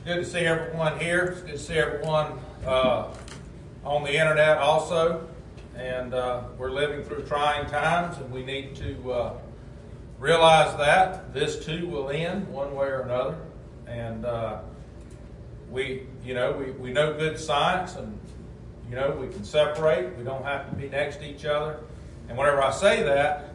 good to see everyone here. It's good to see everyone on the internet also. And we're living through trying times, and we need to realize that this too will end one way or another. And we know good science, and we can separate. We don't have to be next to each other. And whenever I say that,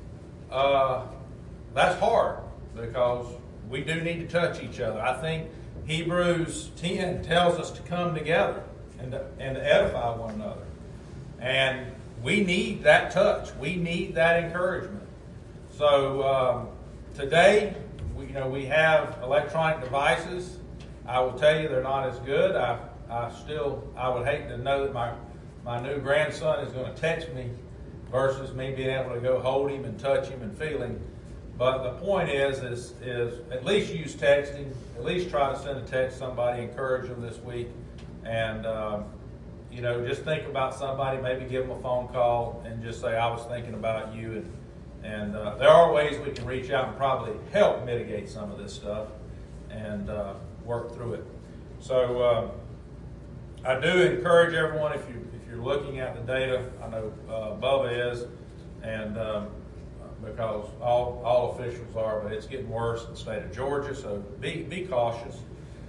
that's hard because we do need to touch each other. I think Hebrews 10 tells us to come together and to edify one another. And we need that touch. We need that encouragement. So today, we have electronic devices. I will tell you they're not as good. I would hate to know that my new grandson is going to text me versus me being able to go hold him and touch him and feel him. But the point is at least use texting. At least try to send a text to somebody, encourage them this week, and just think about somebody. Maybe give them a phone call and just say, "I was thinking about you." And there are ways we can reach out and probably help mitigate some of this stuff and work through it. So I do encourage everyone, if you're looking at the data, I know Bubba is, and because all officials are, but it's getting worse in the state of Georgia, so be cautious.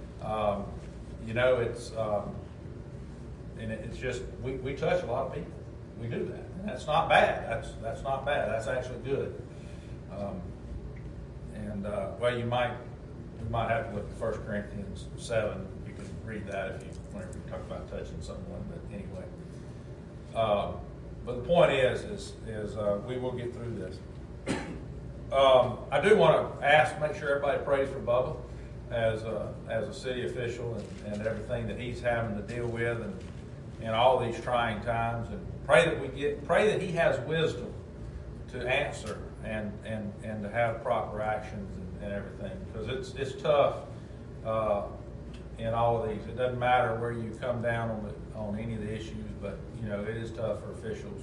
It's just we touch a lot of people. We do that, and that's not bad. That's not bad. That's actually good. We might have to look at 1 Corinthians 7. You can read that whenever you talk about touching someone. But anyway, but the point is we will get through this. I do want to make sure everybody prays for Bubba as a city official and everything that he's having to deal with and all these trying times, and pray that he has wisdom to answer and to have proper actions and everything, because it's tough in all of these. It doesn't matter where you come down on any of the issues, but it is tough for officials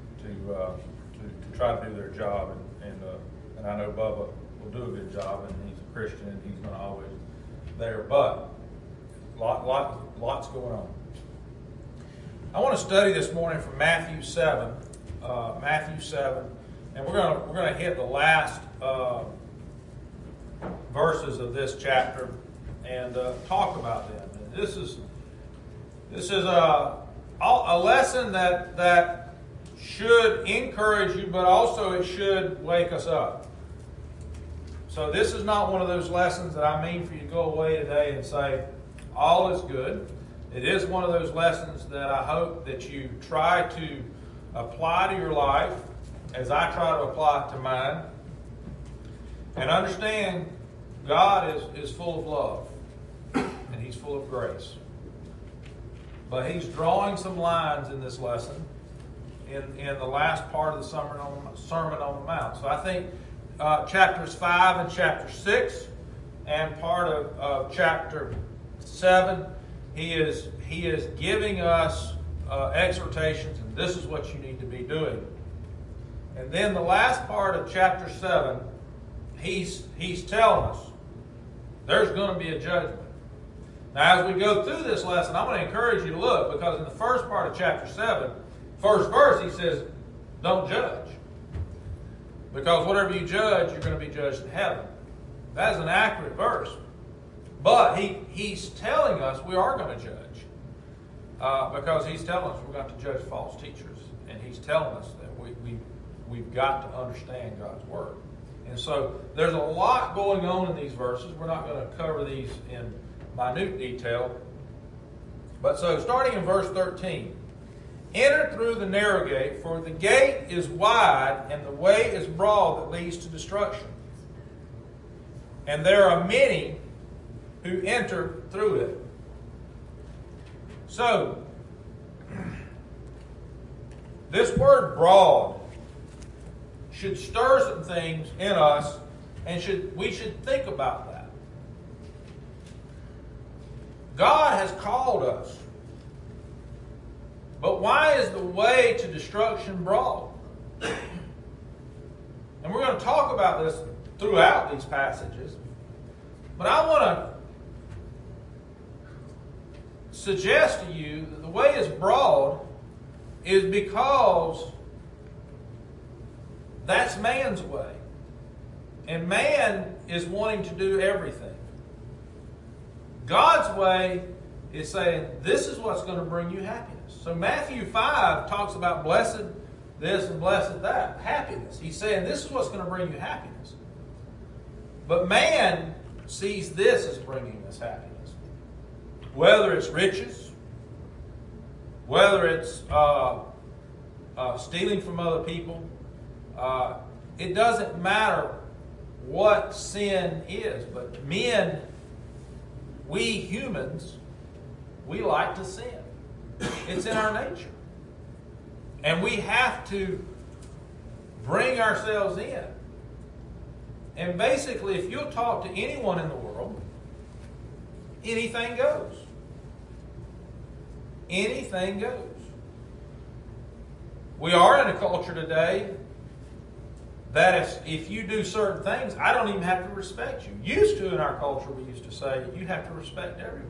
to try to do their job, and I know Bubba will do a good job, and he's a Christian, and he's going to always there, but lots going on. I want to study this morning from Matthew 7, and we're going to hit the last verses of this chapter and talk about them. And this is a lesson that should encourage you, but also it should wake us up. So this is not one of those lessons that I mean for you to go away today and say, all is good. It is one of those lessons that I hope that you try to apply to your life as I try to apply it to mine. And understand God is full of love and He's full of grace. But He's drawing some lines in this lesson in the last part of the Sermon on the Mount. So I think chapters 5 and chapter 6 and part of chapter 7, He is giving us exhortations, and this is what you need to be doing. And then the last part of chapter 7, he's telling us there's going to be a judgment. Now, as we go through this lesson, I'm going to encourage you to look, because in the first part of chapter 7, first verse, he says, don't judge. Because whatever you judge, you're going to be judged in heaven. That is an accurate verse. But he's telling us we are going to judge. Because he's telling us we're going to judge false teachers. And he's telling us that we've got to understand God's Word. And so there's a lot going on in these verses. We're not going to cover these in minute detail. But so starting in verse 13. Enter through the narrow gate, for the gate is wide and the way is broad that leads to destruction. And there are many who enter through it. So, this word broad should stir some things in us, and we should think about that. God has called us. But why is the way to destruction broad? And we're going to talk about this throughout these passages. But I want suggest to you that the way is broad is because that's man's way. And man is wanting to do everything. God's way is saying, this is what's going to bring you happiness. So Matthew 5 talks about blessed this and blessed that, happiness. He's saying this is what's going to bring you happiness. But man sees this as bringing us happiness. Whether it's riches, whether it's stealing from other people, it doesn't matter what sin is. But men, we humans, we like to sin. It's in our nature. And we have to bring ourselves in. And basically, if you'll talk to anyone in the world, anything goes. Anything goes. We are in a culture today that if you do certain things, I don't even have to respect you. Used to in our culture, we used to say, you have to respect everyone.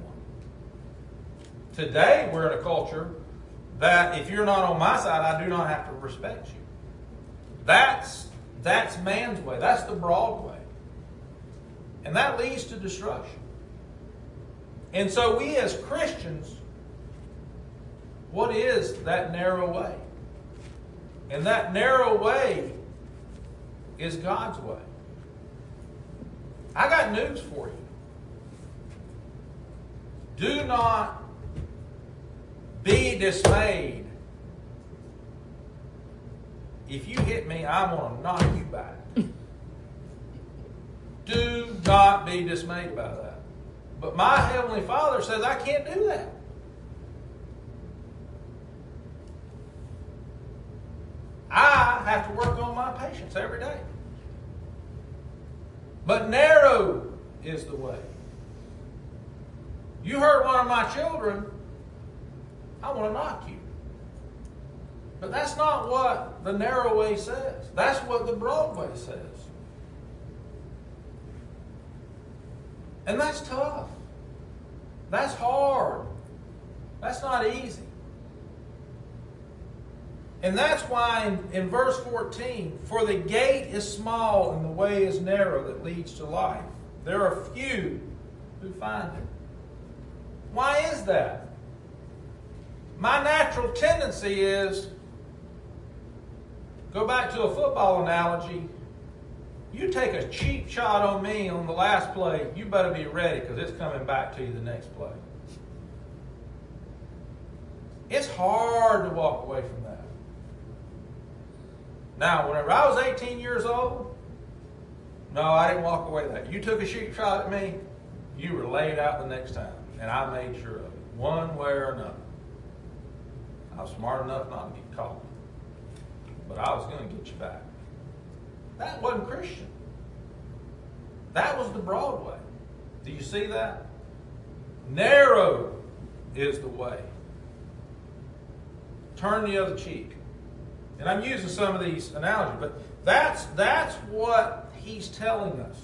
Today, we're in a culture that if you're not on my side, I do not have to respect you. That's man's way. That's the broad way. And that leads to destruction. And so we as Christians, what is that narrow way? And that narrow way is God's way. I got news for you. Do not be dismayed. If you hit me, I'm going to knock you back. Do not be dismayed about that. But my Heavenly Father says I can't do that. I have to work on my patience every day. But narrow is the way. You hurt one of my children, I want to knock you. But that's not what the narrow way says. That's what the broad way says. And that's tough. That's hard. That's not easy. And that's why in verse 14, for the gate is small and the way is narrow that leads to life. There are few who find it. Why is that? My natural tendency is, go back to a football analogy, you take a cheap shot on me on the last play, you better be ready because it's coming back to you the next play. It's hard to walk away from that. Now, whenever I was 18 years old, no, I didn't walk away with that. You took a cheap shot at me, you were laid out the next time. And I made sure of it, one way or another. I was smart enough not to get caught. But I was going to get you back. That wasn't Christian. That was the broad way. Do you see that? Narrow is the way. Turn the other cheek. And I'm using some of these analogies, but that's what he's telling us.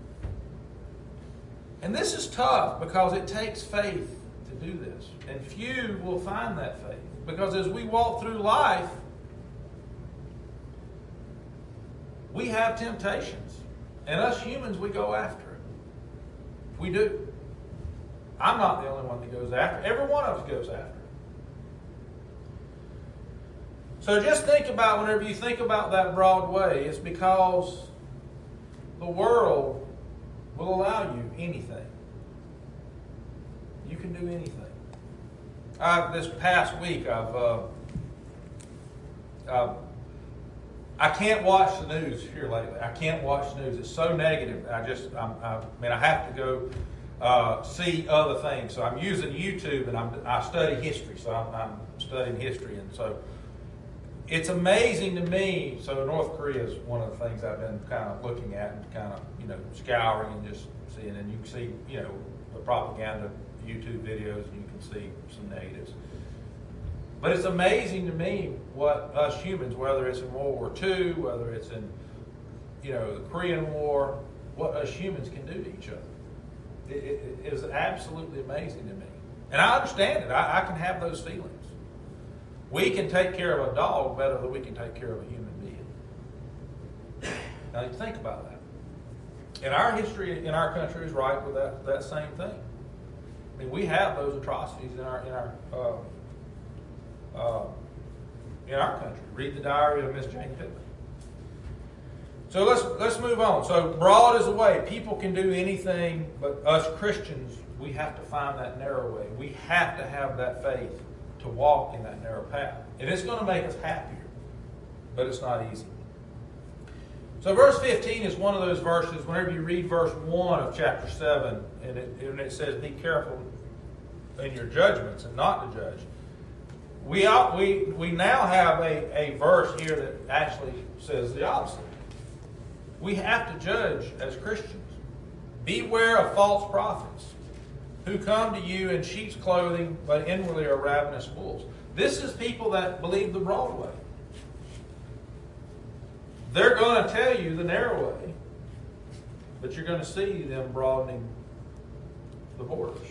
And this is tough because it takes faith to do this. And few will find that faith. Because as we walk through life, we have temptations. And us humans, we go after it. We do. I'm not the only one that goes after it. Every one of us goes after it. So just think about, whenever you think about that broad way, it's because the world will allow you anything. You can do anything. This past week, I can't watch the news here lately. I can't watch the news. It's so negative. I have to go see other things. So I'm using YouTube, and I study history. So I'm studying history, and so it's amazing to me. So North Korea is one of the things I've been kind of looking at and kind of scouring and just seeing. And you can see the propaganda YouTube videos, and you can see some negatives. But it's amazing to me what us humans, whether it's in World War II, whether it's in the Korean War, what us humans can do to each other. It is absolutely amazing to me. And I understand it. I can have those feelings. We can take care of a dog better than we can take care of a human being. Now, you think about that. And our history in our country is ripe with that same thing. I mean, we have those atrocities in our country. Read the diary of Miss Jane Pittman. So let's move on. So broad is the way. People can do anything, but us Christians, we have to find that narrow way. We have to have that faith to walk in that narrow path. And it's going to make us happier, but it's not easy. So verse 15 is one of those verses, whenever you read verse 1 of chapter 7, and it says, be careful in your judgments and not to judge. We now have a verse here that actually says the opposite. We have to judge as Christians. Beware of false prophets who come to you in sheep's clothing, but inwardly are ravenous wolves. This is people that believe the broad way. They're going to tell you the narrow way, but you're going to see them broadening the borders.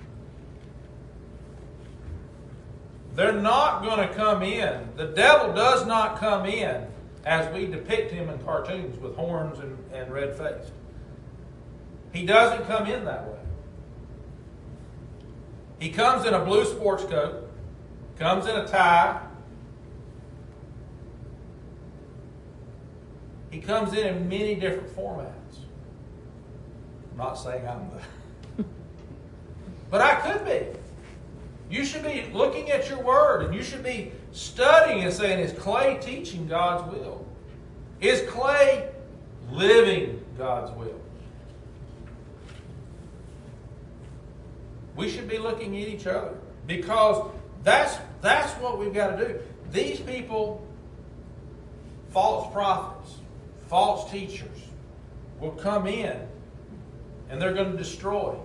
They're not going to come in. The devil does not come in as we depict him in cartoons with horns and red face. He doesn't come in that way. He comes in a blue sports coat, comes in a tie. He comes in many different formats. I'm not saying I'm the... But I could be. You should be looking at your word, and you should be studying and saying, is Clay teaching God's will? Is Clay living God's will? We should be looking at each other, because that's what we've got to do. These people, false prophets, false teachers, will come in and they're going to destroy.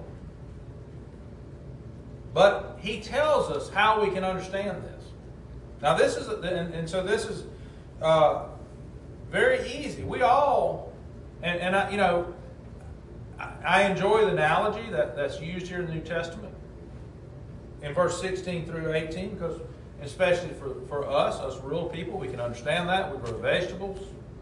But he tells us how we can understand this. Now this is, so this is very easy. We all, and I enjoy the analogy that's used here in the New Testament in verse 16 through 18, because especially for us real people, we can understand that. We grow vegetables.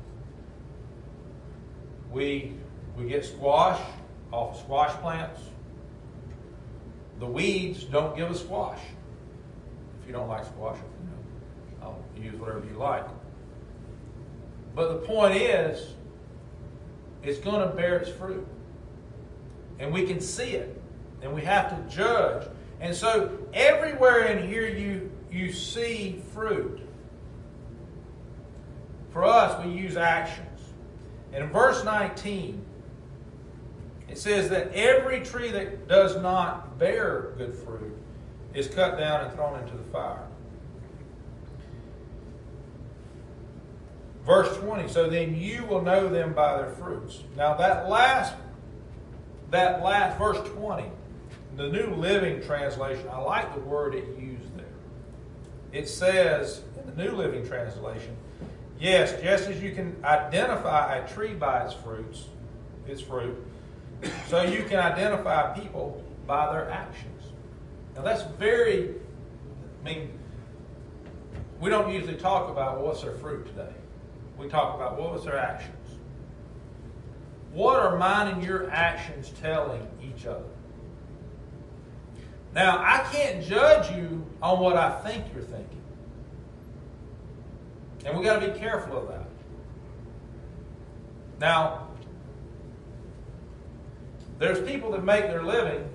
We get squash off of squash plants. The weeds don't give us squash. If you don't like squash, I'll use whatever you like. But the point is, it's going to bear its fruit. And we can see it. And we have to judge. And so everywhere in here you see fruit. For us, we use actions. And in verse 19, it says that every tree that does not bear good fruit is cut down and thrown into the fire. Verse 20, so then you will know them by their fruits. Now that last verse 20, the New Living Translation, I like the word it used there. It says, in the New Living Translation, yes, just as you can identify a tree by its fruit, so you can identify people by their actions. Now that's we don't usually talk about what's their fruit today. We talk about what was their actions. What are mine and your actions telling each other? Now, I can't judge you on what I think you're thinking. And we've got to be careful of that. Now, there's people that make their living,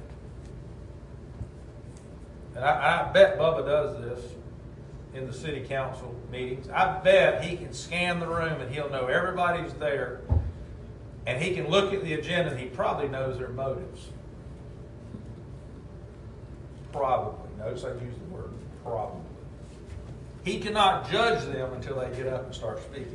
and I bet Bubba does this in the city council meetings. I bet he can scan the room and he'll know everybody's there, and he can look at the agenda and he probably knows their motives. Probably. Notice I use the word probably. He cannot judge them until they get up and start speaking.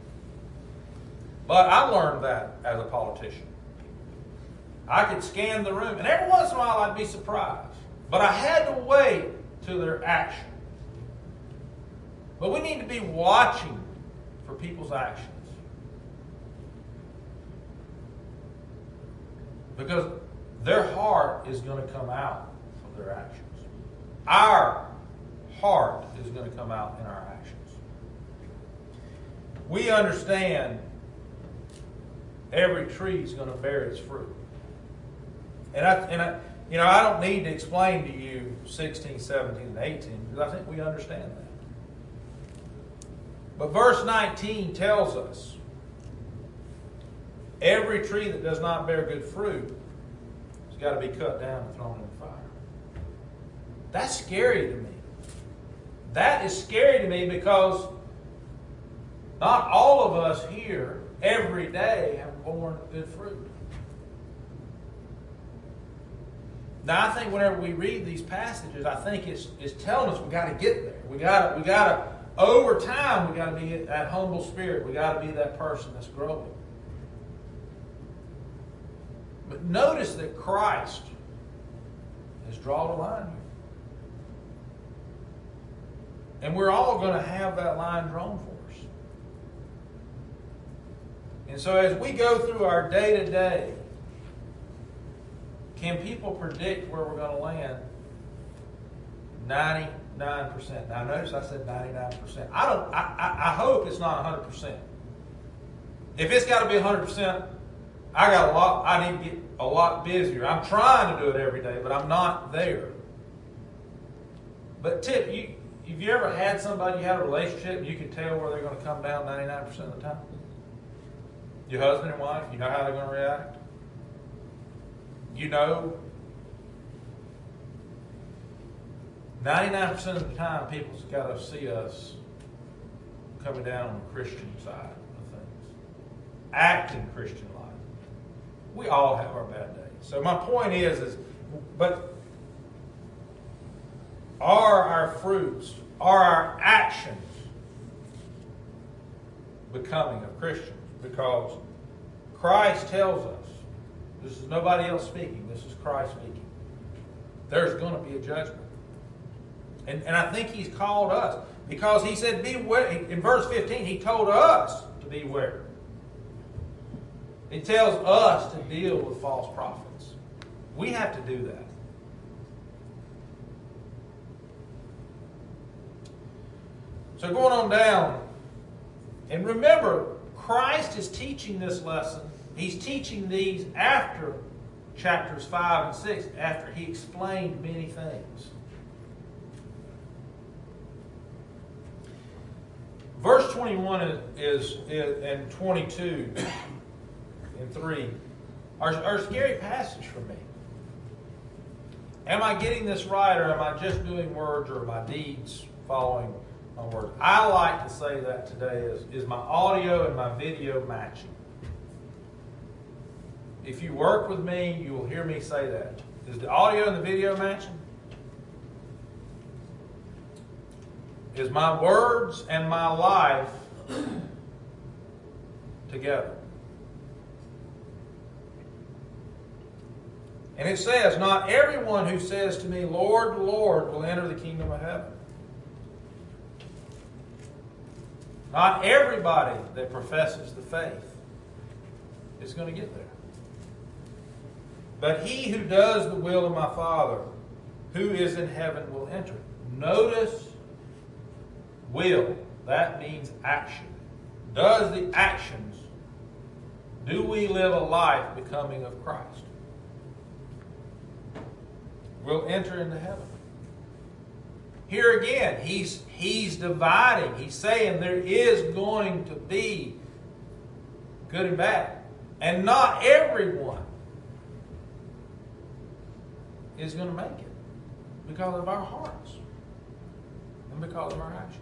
But I learned that as a politician. I could scan the room, and every once in a while I'd be surprised. But I had to wait till their action. But we need to be watching for people's actions. Because their heart is going to come out of their actions. our heart is going to come out in our actions. We understand every tree is going to bear its fruit. And I don't need to explain to you 16, 17, and 18 because I think we understand that. But verse 19 tells us every tree that does not bear good fruit has got to be cut down and thrown in the fire. That's scary to me. That is scary to me because not all of us here every day have borne good fruit. Now, I think whenever we read these passages, I think it's telling us we got to get there. We got to over time. We got to be that humble spirit. We got to be that person that's growing. But notice that Christ has drawn a line here. And we're all going to have that line drawn for us. And so as we go through our day-to-day, can people predict where we're going to land? 99%. Now notice I said 99%. I hope it's not 100%. If it's got to be 100%, I need to get a lot busier. I'm trying to do it every day, but I'm not there. But have you ever had somebody, you had a relationship, and you can tell where they're going to come down 99% of the time? Your husband and wife, you know how they're going to react? You know, 99% of the time, people's got to see us coming down on the Christian side of things, acting Christian life. We all have our bad days. So my point is, but are our fruits, are our actions becoming of Christians? Because Christ tells us, this is nobody else speaking, this is Christ speaking. There's going to be a judgment. And I think he's called us. Because he said, beware. In verse 15, he told us to beware. He tells us to deal with false prophets. We have to do that. So going on down, and remember, Christ is teaching this lesson. He's teaching these after chapters 5 and 6, after he explained many things. Verse 21 is and 22 and 3 are a scary passage for me. Am I getting this right, or am I just doing words, or my deeds following my words? I like to say that today is my audio and my video matching. If you work with me, you will hear me say that. Is the audio and the video matching? Is my words and my life together? And it says, not everyone who says to me, Lord, Lord, will enter the kingdom of heaven. Not everybody that professes the faith is going to get there. But he who does the will of my Father, who is in heaven, will enter. Notice, will. That means action. Does the actions, do we live a life becoming of Christ? Will enter into heaven. Here again, he's dividing. He's saying there is going to be good and bad. And not everyone is going to make it because of our hearts and because of our actions.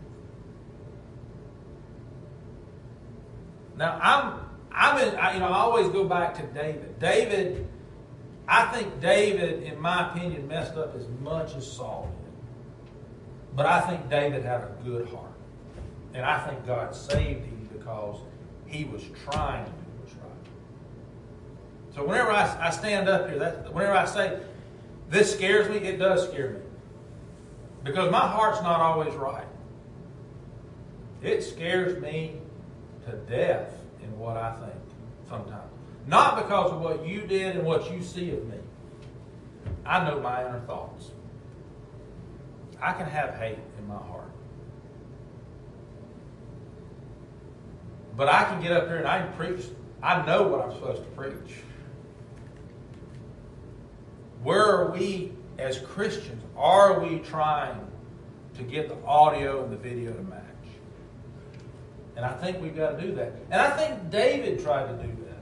Now, I always go back to David. I think David, in my opinion, messed up as much as Saul did. But I think David had a good heart. And I think God saved him because he was trying to do what's right. So whenever I stand up here, whenever I say, this scares me, it does scare me. Because my heart's not always right. It scares me to death in what I think sometimes. Not because of what you did and what you see of me. I know my inner thoughts. I can have hate in my heart. But I can get up here and I can preach. I know what I'm supposed to preach. Where are we as Christians? Are we trying to get the audio and the video to match? And I think we've got to do that. And I think David tried to do that.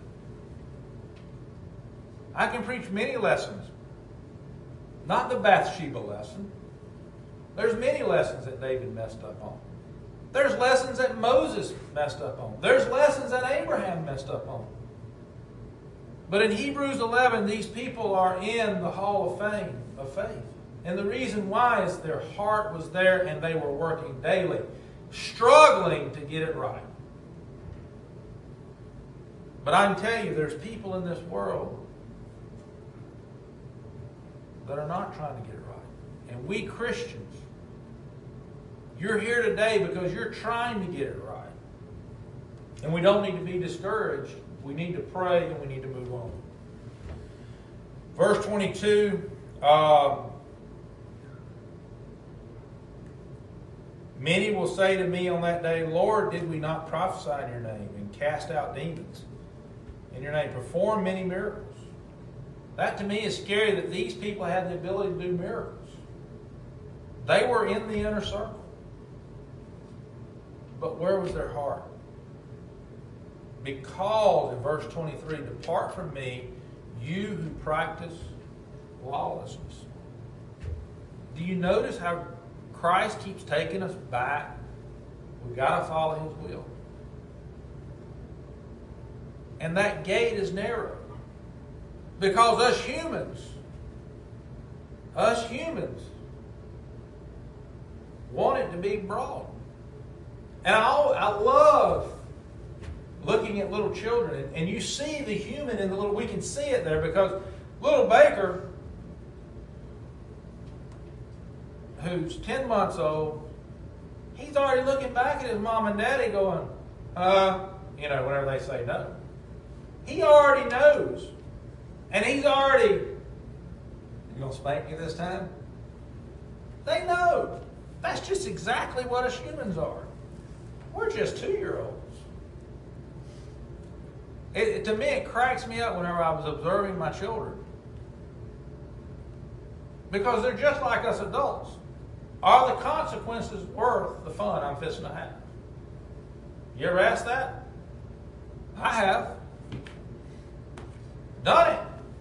I can preach many lessons. Not the Bathsheba lesson. There's many lessons that David messed up on. There's lessons that Moses messed up on. There's lessons that Abraham messed up on. But in Hebrews 11, these people are in the hall of fame of faith. And the reason why is their heart was there and they were working daily, struggling to get it right. But I can tell you, there's people in this world that are not trying to get it right. And we Christians, you're here today because you're trying to get it right. And we don't need to be discouraged. We need to pray and we need to move on. Verse 22, many will say to me on that day, Lord, did we not prophesy in your name and cast out demons in your name, perform many miracles? That to me is scary that these people had the ability to do miracles. They were in the inner circle. But where was their heart? Because, in verse 23, depart from me, you who practice lawlessness. Do you notice how Christ keeps taking us back? We've got to follow His will. And that gate is narrow. Because us humans want it to be broad. And I love looking at little children. And you see the human in the little, we can see it there because little Baker, who's 10 months old, he's already looking back at his mom and daddy going, whenever they say no. He already knows. And he's already, you going to spank me this time? They know. That's just exactly what us humans are. We're just 2-year-olds. To me, it cracks me up whenever I was observing my children. Because they're just like us adults. Are the consequences worth the fun I'm fixing to have? You ever asked that? I have. Done it.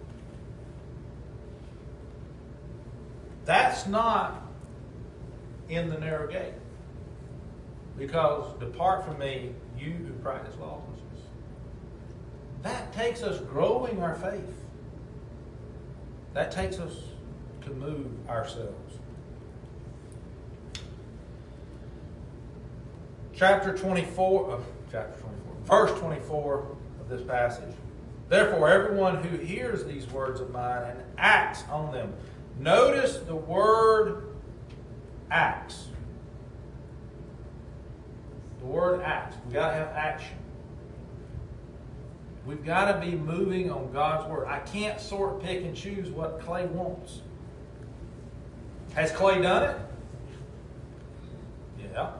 That's not in the narrow gate. Because depart from me, you who practice lawlessness. That takes us growing our faith. That takes us to move ourselves. Verse 24 of this passage. Therefore, everyone who hears these words of mine and acts on them. Notice the word acts. The word acts. We've got to have action. We've got to be moving on God's word. I can't sort, pick, and choose what Clay wants. Has Clay done it? Yeah.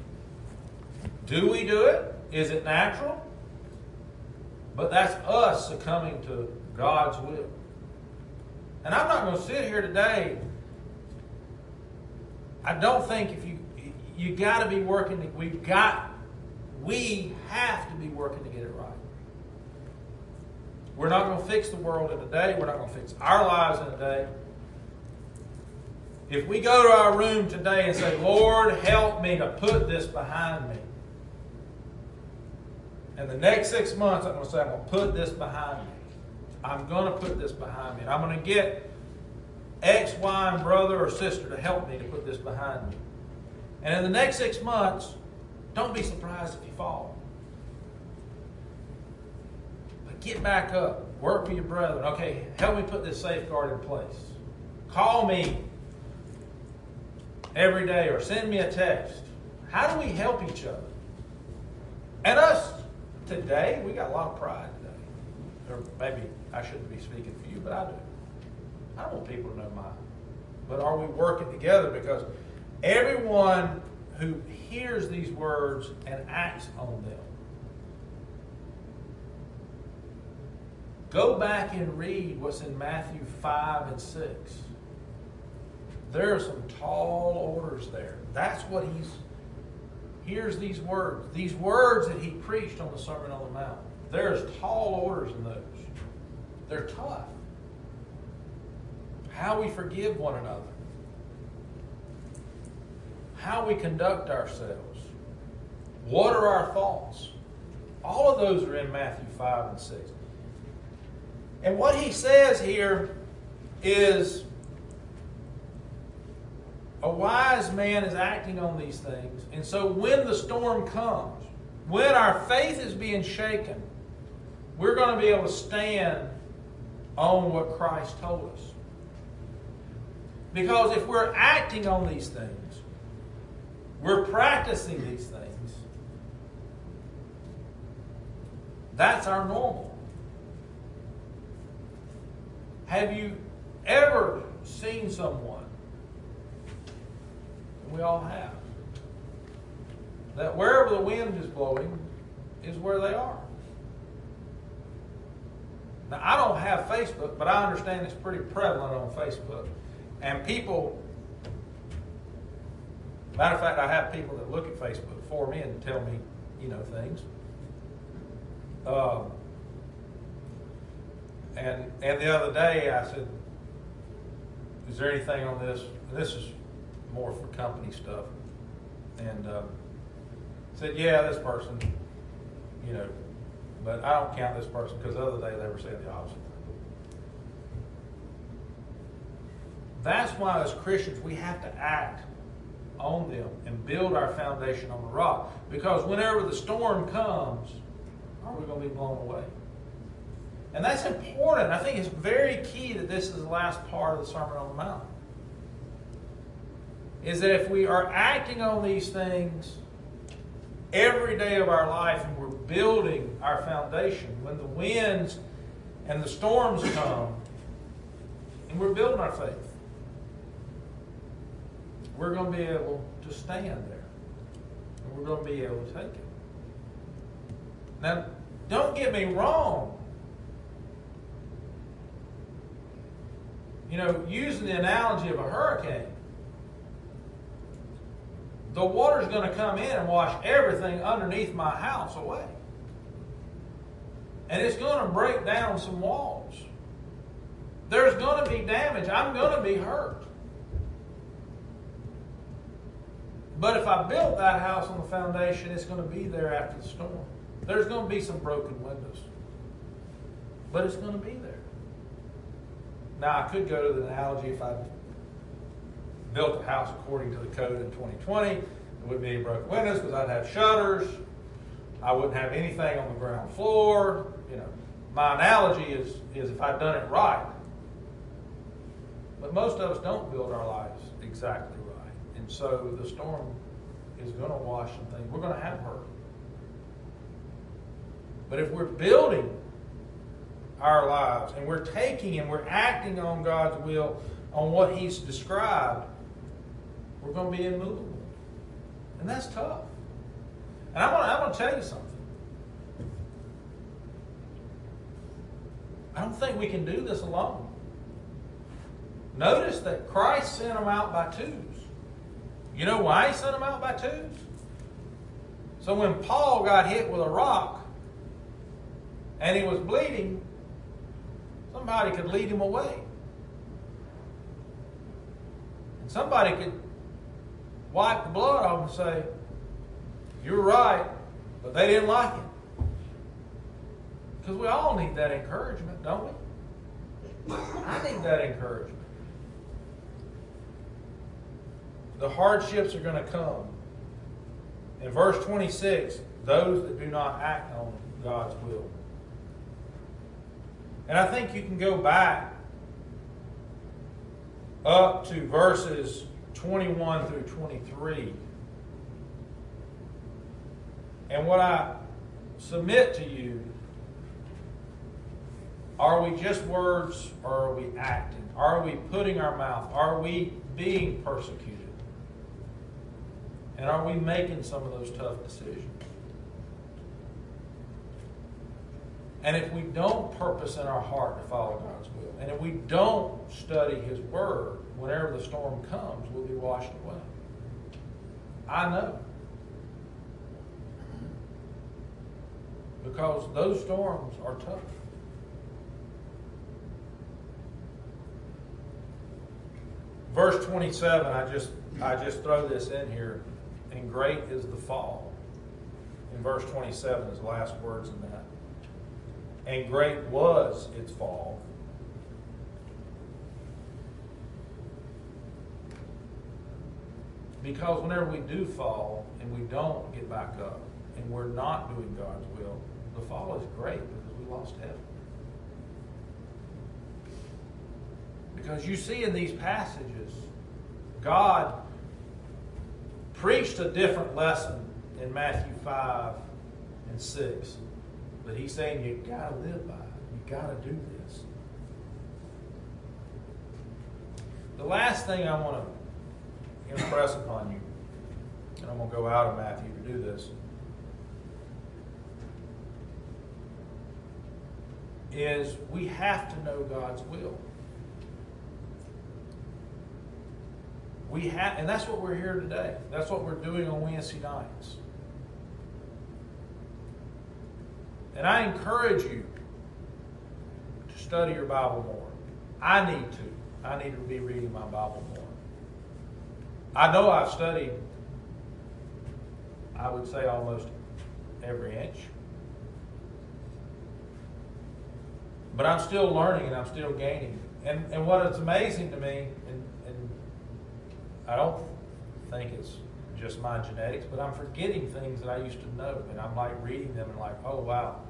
Do we do it? Is it natural? But that's us succumbing to God's will. And I'm not going to sit here today. I don't think if you got to be working. We have to be working to get it right. We're not going to fix the world in a day. We're not going to fix our lives in a day. If we go to our room today and say, Lord, help me to put this behind me. And the next 6 months, I'm going to say, I'm going to put this behind me. I'm going to put this behind me. And I'm going to get X, Y, and brother or sister to help me to put this behind me. And in the next 6 months, don't be surprised if you fall. But get back up. Work with your brethren. Okay, help me put this safeguard in place. Call me every day or send me a text. How do we help each other? And us today, we got a lot of pride today. Or maybe I shouldn't be speaking for you, but I do. I don't want people to know mine. But are we working together? Because Everyone who hears these words and acts on them. Go back and read what's in Matthew 5 and 6. There are some tall orders there. That's what here's these words that he preached on the Sermon on the Mount. There's tall orders in those. They're tough. How we forgive one another. How we conduct ourselves. What are our thoughts? All of those are in Matthew 5 and 6. And what he says here is a wise man is acting on these things. And so when the storm comes, when our faith is being shaken, we're going to be able to stand on what Christ told us. Because if we're acting on these things, we're practicing these things, that's our normal. Have you ever seen someone, and we all have, that wherever the wind is blowing is where they are? Now, I don't have Facebook, but I understand it's pretty prevalent on Facebook. And people, matter of fact, I have people that look at Facebook for me and tell me, things. And the other day I said, is there anything on this? And this is more for company stuff. And said, yeah, this person, but I don't count this person because the other day they were saying the opposite. That's why as Christians we have to act on them and build our foundation on the rock. Because whenever the storm comes, are we going to be blown away? And that's important. I think it's very key that this is the last part of the Sermon on the Mount. Is that if we are acting on these things every day of our life and we're building our foundation, when the winds and the storms come, and we're building our faith, we're going to be able to stand there. And we're going to be able to take it. Now, don't get me wrong. Using the analogy of a hurricane, the water's going to come in and wash everything underneath my house away. And it's going to break down some walls. There's going to be damage. I'm going to be hurt. But if I built that house on the foundation, it's going to be there after the storm. There's going to be some broken windows. But it's going to be there. Now, I could go to the analogy if I built a house according to the code in 2020. There wouldn't be any broken windows because I'd have shutters. I wouldn't have anything on the ground floor. My analogy is if I'd done it right. But most of us don't build our lives exactly right. And so the storm is going to wash some things. We're going to have hurt. But if we're building our lives and we're taking and we're acting on God's will, on what He's described, we're going to be immovable. And that's tough. And I'm going to tell you something. I don't think we can do this alone. Notice that Christ sent them out by twos. You know why He sent them out by twos? So when Paul got hit with a rock and he was bleeding, somebody could lead him away. And somebody could wipe the blood off and say, you're right, but they didn't like it. Because we all need that encouragement, don't we? I need that encouragement. The hardships are going to come. In verse 26, those that do not act on God's will. And I think you can go back up to verses 21 through 23. And what I submit to you, are we just words or are we acting? Are we putting our mouth? Are we being persecuted? And are we making some of those tough decisions? And if we don't purpose in our heart to follow God's will, and if we don't study His Word, whenever the storm comes, we'll be washed away. I know. Because those storms are tough. Verse 27, I just throw this in here. And great is the fall. In verse 27 is the last words in that. And great was its fall. Because whenever we do fall and we don't get back up and we're not doing God's will, the fall is great because we lost heaven. Because you see in these passages, God preached a different lesson in Matthew 5 and 6. But He's saying you got to live by it. You got to do this. The last thing I want to impress upon you, and I'm going to go out of Matthew to do this, is we have to know God's will. And that's what we're here today. That's what we're doing on Wednesday nights. And I encourage you to study your Bible more. I need to. I need to be reading my Bible more. I know I've studied, I would say, almost every inch. But I'm still learning and I'm still gaining. And what is amazing to me, and I don't think it's just my genetics, but I'm forgetting things that I used to know. And I'm like reading them and like, oh wow.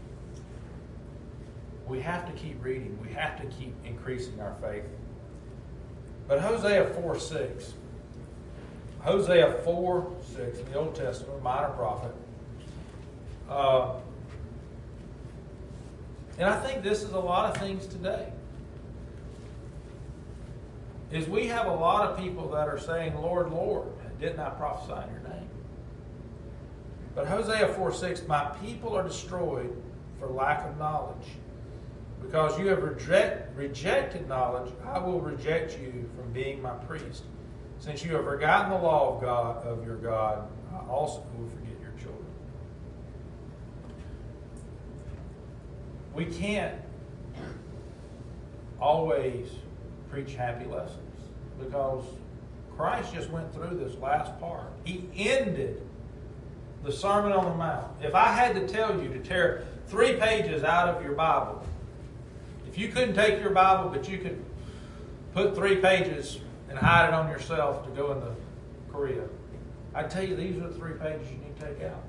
We have to keep reading. We have to keep increasing our faith. But Hosea 4:6. Hosea 4:6 in the Old Testament, minor prophet. And I think this is a lot of things today. Is we have a lot of people that are saying, Lord, Lord, didn't I prophesy in your name? But Hosea 4:6, my people are destroyed for lack of knowledge. Because you have rejected knowledge, I will reject you from being my priest. Since you have forgotten the law of God, of your God, I also will forget your children. We can't always preach happy lessons because Christ just went through this last part. He ended the Sermon on the Mount. If I had to tell you to tear 3 pages out of your Bible, if you couldn't take your Bible, but you could put 3 pages and hide it on yourself to go into Korea, I'd tell you these are the 3 pages you need to take out.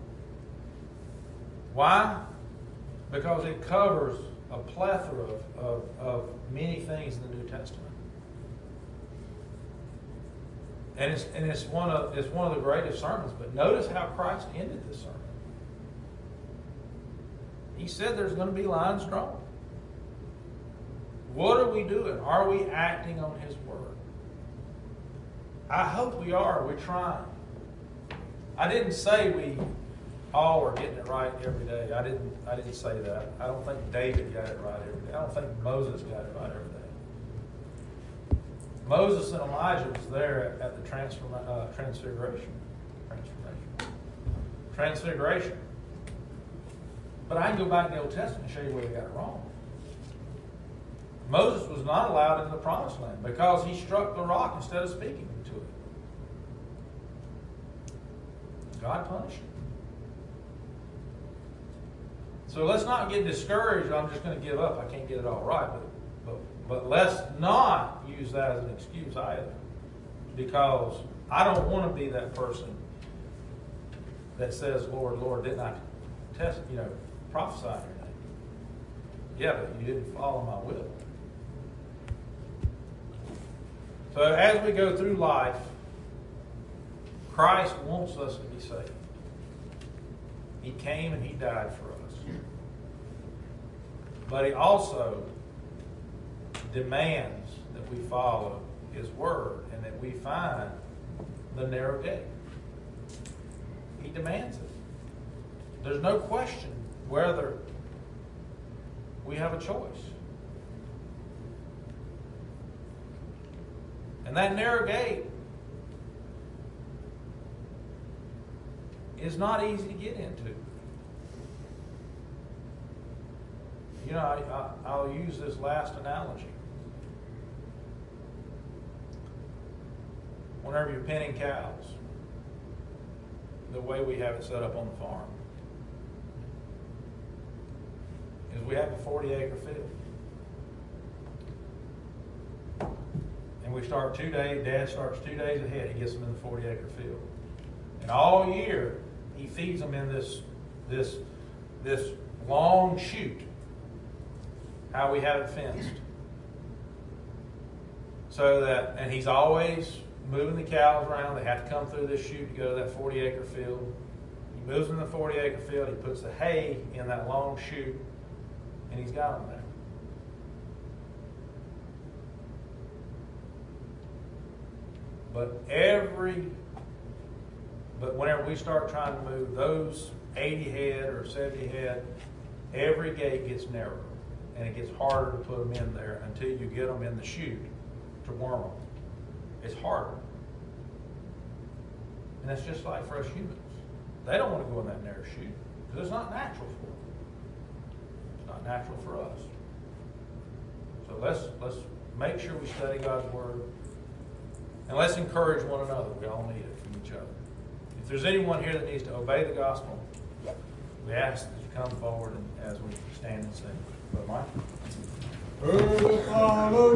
Why? Because it covers a plethora of many things in the New Testament. And it's one of the greatest sermons. But notice how Christ ended this sermon. He said there's going to be lines drawn. What are we doing? Are we acting on His Word? I hope we are. We're trying. I didn't say we all are getting it right every day. I didn't say that. I don't think David got it right every day. I don't think Moses got it right every day. Moses and Elijah was there at the Transfiguration. But I can go back in the Old Testament and show you where they got it wrong. Moses was not allowed into the Promised Land because he struck the rock instead of speaking to it. God punished him. So let's not get discouraged. I'm just going to give up. I can't get it all right. But let's not use that as an excuse either. Because I don't want to be that person that says, Lord, Lord, didn't I prophesy in your name? Yeah, but you didn't follow my will. So as we go through life, Christ wants us to be saved. He came and He died for us. But He also demands that we follow His Word and that we find the narrow gate. He demands it. There's no question whether we have a choice. And that narrow gate is not easy to get into. You know, I'll use this last analogy. Whenever you're penning cows, the way we have it set up on the farm is we have a 40-acre field. And we start 2 days, Dad starts 2 days ahead. He gets them in the 40-acre field. And all year, he feeds them in this long chute, how we have it fenced. So that, and he's always moving the cows around. They have to come through this chute to go to that 40-acre field. He moves them in the 40-acre field. He puts the hay in that long chute, and he's got them there. But whenever we start trying to move those 80 head or 70 head, every gate gets narrower, and it gets harder to put them in there until you get them in the chute to worm them. It's harder. And that's just like for us humans. They don't want to go in that narrow chute because it's not natural for them. It's not natural for us. So let's make sure we study God's Word. And let's encourage one another. We all need it from each other. If there's anyone here that needs to obey the gospel, we ask that you come forward and as we stand and sing. Brother Mike?